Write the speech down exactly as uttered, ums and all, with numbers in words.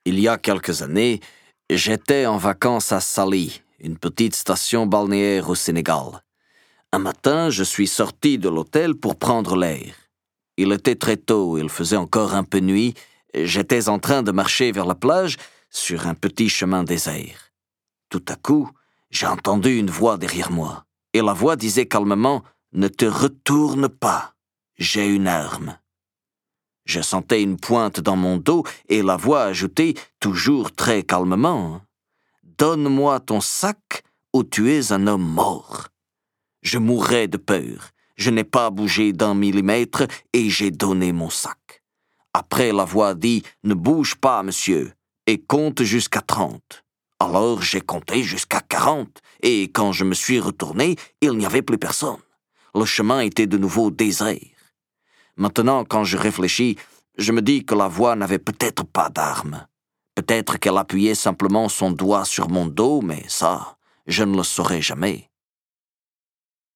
Il y a quelques années, j'étais en vacances à Sali, une petite station balnéaire au Sénégal. Un matin, je suis sorti de l'hôtel pour prendre l'air. Il était très tôt, il faisait encore un peu nuit, et j'étais en train de marcher vers la plage sur un petit chemin désert. Tout à coup, j'ai entendu une voix derrière moi, et la voix disait calmement « Ne te retourne pas, j'ai une arme ». Je sentais une pointe dans mon dos et la voix ajoutait, toujours très calmement, « Donne-moi ton sac ou tu es un homme mort ». Je mourais de peur. Je n'ai pas bougé d'un millimètre et j'ai donné mon sac. Après, la voix dit « Ne bouge pas, monsieur, et compte jusqu'à trente ». Alors j'ai compté jusqu'à quarante, et quand je me suis retourné, il n'y avait plus personne. Le chemin était de nouveau désert. Maintenant, quand je réfléchis, je me dis que la voix n'avait peut-être pas d'arme. Peut-être qu'elle appuyait simplement son doigt sur mon dos, mais ça, je ne le saurais jamais.